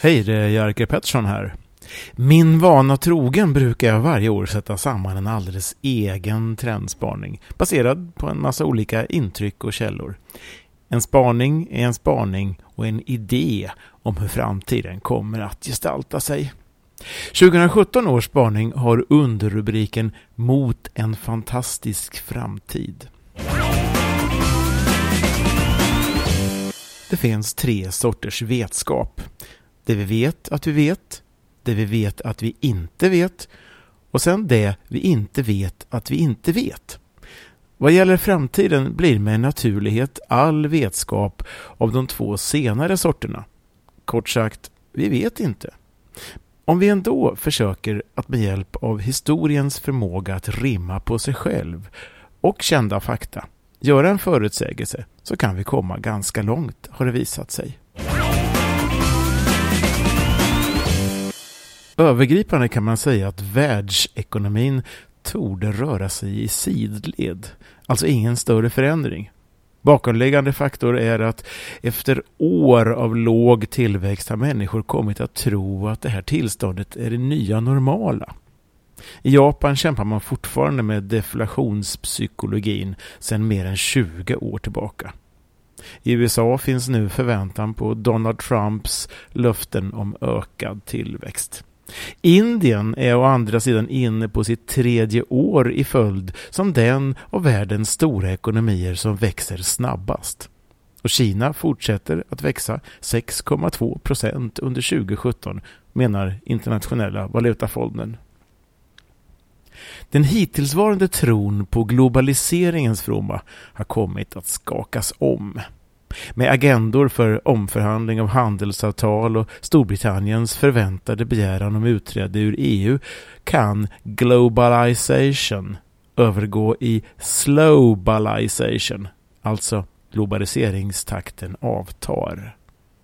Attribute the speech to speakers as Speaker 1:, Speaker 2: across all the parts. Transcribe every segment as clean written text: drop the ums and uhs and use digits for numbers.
Speaker 1: Hej, det är Jerker Pettersson här. Min vana trogen brukar jag varje år sätta samman en alldeles egen trendspaning baserad på en massa olika intryck och källor. En spaning är en spaning och en idé om hur framtiden kommer att gestalta sig. 2017 års spaning har underrubriken Mot en fantastisk framtid. Det finns 3 sorters vetskap. Det vi vet att vi vet, det vi vet att vi inte vet och sen det vi inte vet att vi inte vet. Vad gäller framtiden blir med naturlighet all vetskap av de 2 senare sorterna. Kort sagt, vi vet inte. Om vi ändå försöker att med hjälp av historiens förmåga att rimma på sig själv och kända fakta göra en förutsägelse så kan vi komma ganska långt, har det visat sig. Övergripande kan man säga att världsekonomin torde röra sig i sidled, alltså ingen större förändring. Bakomliggande faktor är att efter år av låg tillväxt har människor kommit att tro att det här tillståndet är det nya normala. I Japan kämpar man fortfarande med deflationspsykologin sedan mer än 20 år tillbaka. I USA finns nu förväntan på Donald Trumps löften om ökad tillväxt. Indien är å andra sidan inne på sitt 3:e år i följd som den av världens stora ekonomier som växer snabbast. Och Kina fortsätter att växa 6,2% under 2017, menar Internationella valutafonden. Den hittillsvarande tron på globaliseringens fromma har kommit att skakas om. Med agendor för omförhandling av handelsavtal och Storbritanniens förväntade begäran om utträde ur EU kan globalization övergå i slowbalization, alltså globaliseringstakten avtar.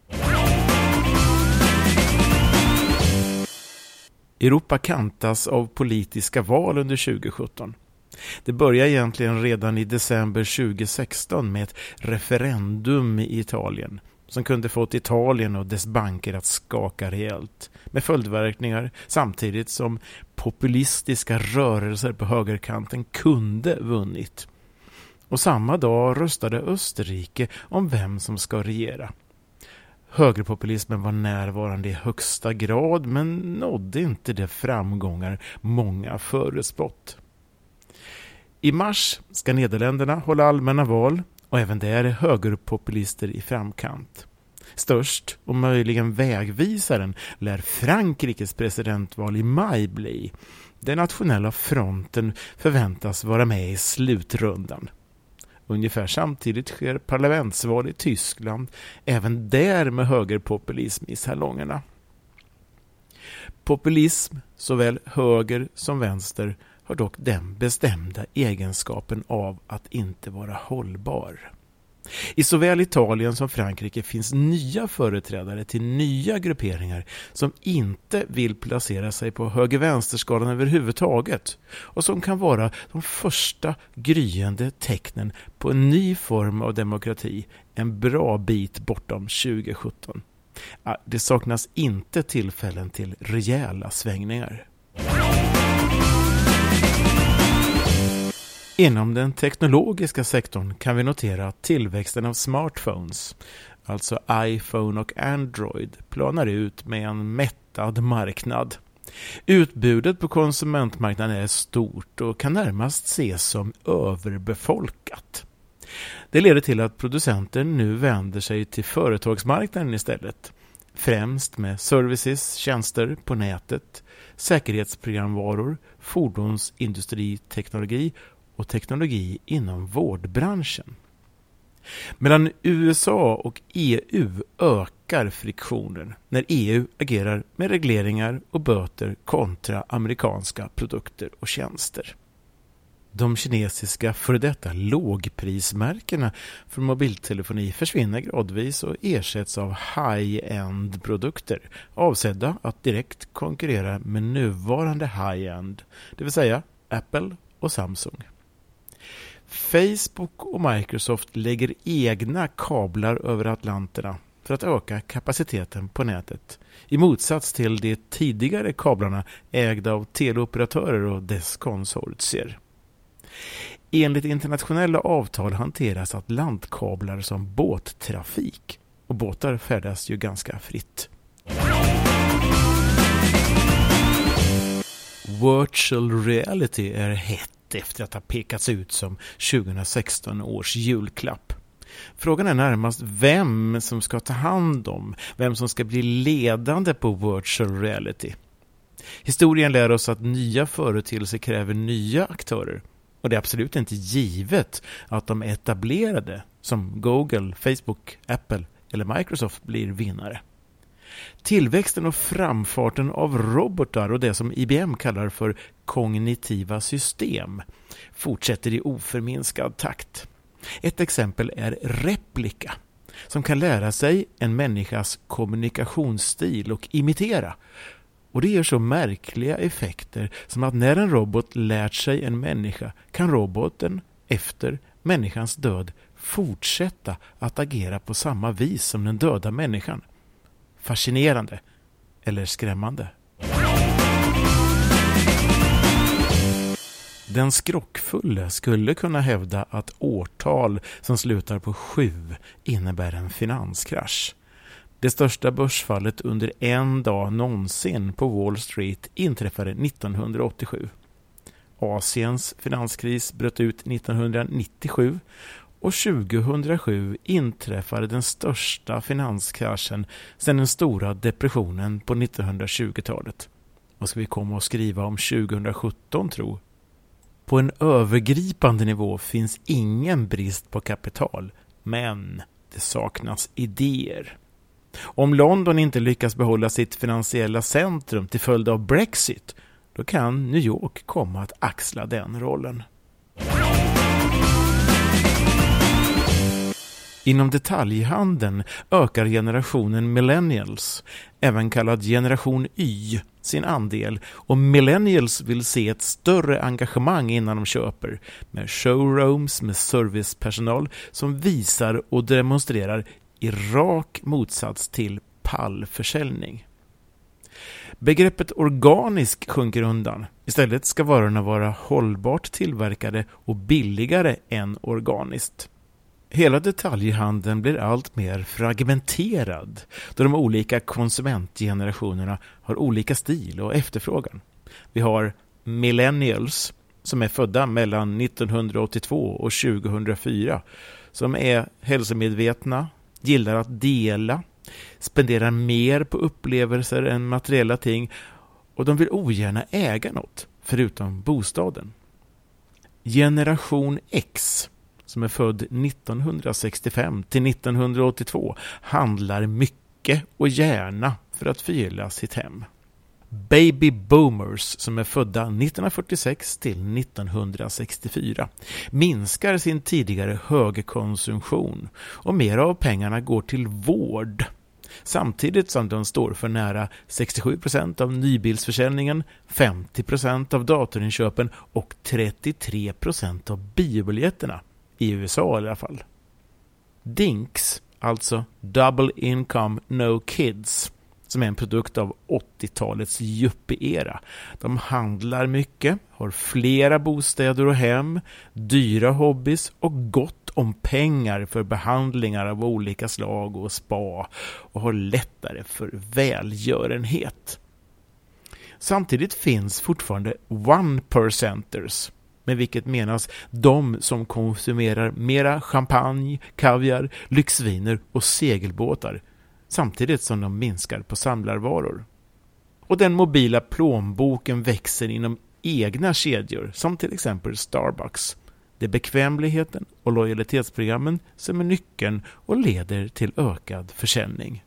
Speaker 1: Europa kantas av politiska val under 2017. Det börjar egentligen redan i december 2016 med ett referendum i Italien som kunde fått Italien och dess banker att skaka rejält med följdverkningar samtidigt som populistiska rörelser på högerkanten kunde vunnit. Och samma dag röstade Österrike om vem som ska regera. Högerpopulismen var närvarande i högsta grad men nådde inte de framgångar många förutspått. I mars ska Nederländerna hålla allmänna val och även där är högerpopulister i framkant. Störst och möjligen vägvisaren lär Frankrikes presidentval i maj bli. Den nationella fronten förväntas vara med i slutrundan. Ungefär samtidigt sker parlamentsval i Tyskland, även där med högerpopulism i salongerna. Populism, såväl höger som vänster, har dock den bestämda egenskapen av att inte vara hållbar. I såväl Italien som Frankrike finns nya företrädare till nya grupperingar som inte vill placera sig på höger-vänsterskalan överhuvudtaget och som kan vara de första gryende tecknen på en ny form av demokrati en bra bit bortom 2017. Det saknas inte tillfällen till rejäla svängningar. Inom den teknologiska sektorn kan vi notera att tillväxten av smartphones, alltså iPhone och Android, planar ut med en mättad marknad. Utbudet på konsumentmarknaden är stort och kan närmast ses som överbefolkat. Det leder till att producenter nu vänder sig till företagsmarknaden istället, främst med services, tjänster på nätet, säkerhetsprogramvaror, fordonsindustriteknologi och teknologi inom vårdbranschen. Mellan USA och EU ökar friktionen när EU agerar med regleringar och böter kontra amerikanska produkter och tjänster. De kinesiska före detta lågprismärkena för mobiltelefoni försvinner gradvis och ersätts av high-end produkter avsedda att direkt konkurrera med nuvarande high-end, det vill säga Apple och Samsung. Facebook och Microsoft lägger egna kablar över Atlanterna för att öka kapaciteten på nätet, i motsats till de tidigare kablarna ägda av teleoperatörer och dess konsortier. Enligt internationella avtal hanteras Atlantkablar som båttrafik, och båtar färdas ju ganska fritt. Virtual reality är hett efter att ha pekats ut som 2016 års julklapp. Frågan är närmast vem som ska ta hand om, vem som ska bli ledande på virtual reality. Historien lär oss att nya företeelser kräver nya aktörer, och det är absolut inte givet att de etablerade som Google, Facebook, Apple eller Microsoft blir vinnare. Tillväxten och framfarten av robotar och det som IBM kallar för kognitiva system fortsätter i oförminskad takt. Ett exempel är Replika, som kan lära sig en människas kommunikationsstil och imitera. Och det ger så märkliga effekter som att när en robot lärt sig en människa kan roboten efter människans död fortsätta att agera på samma vis som den döda människan. Fascinerande eller skrämmande. Den skrockfulle skulle kunna hävda att årtal som slutar på 7 innebär en finanskrasch. Det största börsfallet under en dag någonsin på Wall Street inträffade 1987. Asiens finanskris bröt ut 1997 och 2007 inträffade den största finanskraschen sedan den stora depressionen på 1920-talet. Vad ska vi komma och skriva om 2017 tro? På en övergripande nivå finns ingen brist på kapital, men det saknas idéer. Om London inte lyckas behålla sitt finansiella centrum till följd av Brexit, då kan New York komma att axla den rollen. Inom detaljhandeln ökar generationen millennials, även kallad generation Y, sin andel, och millennials vill se ett större engagemang innan de köper, med showrooms med servicepersonal som visar och demonstrerar i rak motsats till pallförsäljning. Begreppet organisk sjunker undan. Istället ska varorna vara hållbart tillverkade och billigare än organiskt. Hela detaljhandeln blir allt mer fragmenterad då de olika konsumentgenerationerna har olika stil och efterfrågan. Vi har millennials som är födda mellan 1982 och 2004 som är hälsomedvetna, gillar att dela, spenderar mer på upplevelser än materiella ting och de vill ogärna äga något förutom bostaden. Generation X som är född 1965 till 1982 handlar mycket och gärna för att förgylla sitt hem. Baby boomers som är födda 1946 till 1964 minskar sin tidigare högkonsumtion och mer av pengarna går till vård. Samtidigt som de står för nära 67% av nybilsförsäljningen, 50% av datorinköpen och 33% av biobiljetterna. I USA i alla fall. DINKS, alltså Double Income No Kids, som är en produkt av 80-talets yuppie-era. De handlar mycket, har flera bostäder och hem, dyra hobbys och gott om pengar för behandlingar av olika slag och spa och har lättare för välgörenhet. Samtidigt finns fortfarande one-percenters, med vilket menas de som konsumerar mera champagne, kaviar, lyxviner och segelbåtar samtidigt som de minskar på samlarvaror. Och den mobila plånboken växer inom egna kedjor som till exempel Starbucks. Det är bekvämligheten och lojalitetsprogrammen som är nyckeln och leder till ökad försäljning.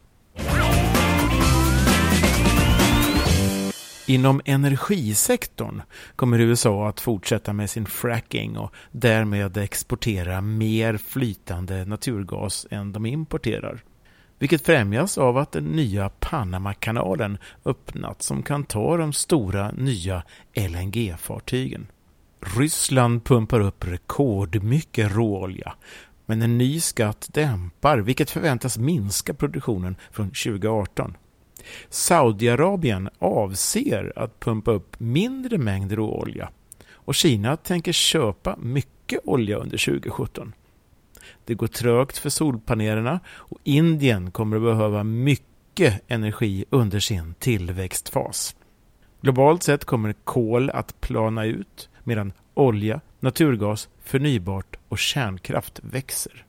Speaker 1: Inom energisektorn kommer USA att fortsätta med sin fracking och därmed exportera mer flytande naturgas än de importerar. Vilket främjas av att den nya Panama-kanalen öppnat som kan ta de stora nya LNG-fartygen. Ryssland pumpar upp rekordmycket råolja, Men en ny skatt dämpar, vilket förväntas minska produktionen från 2018. Saudiarabien avser att pumpa upp mindre mängder råolja och Kina tänker köpa mycket olja under 2017. Det går trögt för solpanelerna och Indien kommer att behöva mycket energi under sin tillväxtfas. Globalt sett kommer kol att plana ut medan olja, naturgas, förnybart och kärnkraft växer.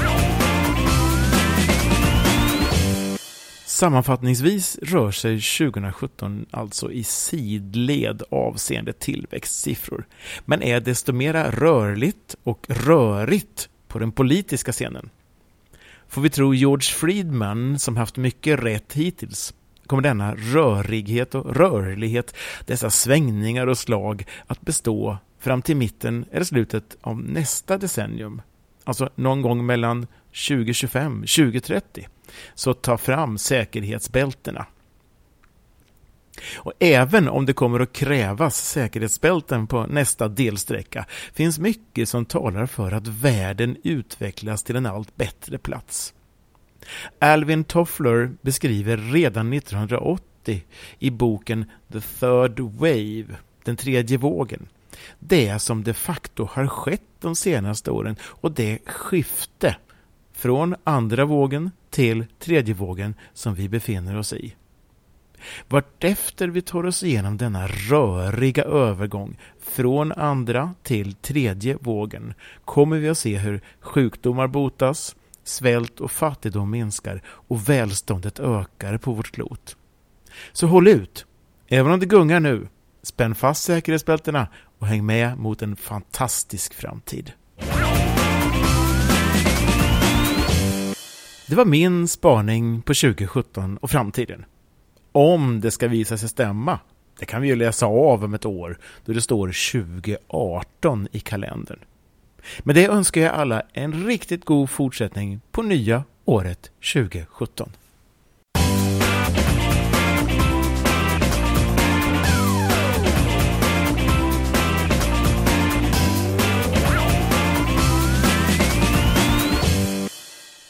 Speaker 1: Sammanfattningsvis rör sig 2017 alltså i sidled avseende tillväxtsiffror, men är desto mera rörligt och rörigt på den politiska scenen. Får vi tro George Friedman, som haft mycket rätt hittills, kommer denna rörighet och rörlighet, dessa svängningar och slag att bestå fram till mitten eller slutet av nästa decennium. Alltså någon gång mellan 2025 och 2030. Så ta fram säkerhetsbältena. Och även om det kommer att krävas säkerhetsbälten på nästa delsträcka finns mycket som talar för att världen utvecklas till en allt bättre plats. Alvin Toffler beskriver redan 1980 i boken The Third Wave, den tredje vågen, det som de facto har skett de senaste åren och det skifte från andra vågen till tredje vågen som vi befinner oss i. Vartefter vi tar oss igenom denna röriga övergång från andra till tredje vågen kommer vi att se hur sjukdomar botas, svält och fattigdom minskar och välståndet ökar på vårt klot. Så håll ut, även om det gungar nu, spänn fast säkerhetsbältena och häng med mot en fantastisk framtid. Det var min spaning på 2017 och framtiden. Om det ska visa sig stämma, det kan vi ju läsa av om ett år då det står 2018 i kalendern. Men det önskar jag alla en riktigt god fortsättning på nya året 2017.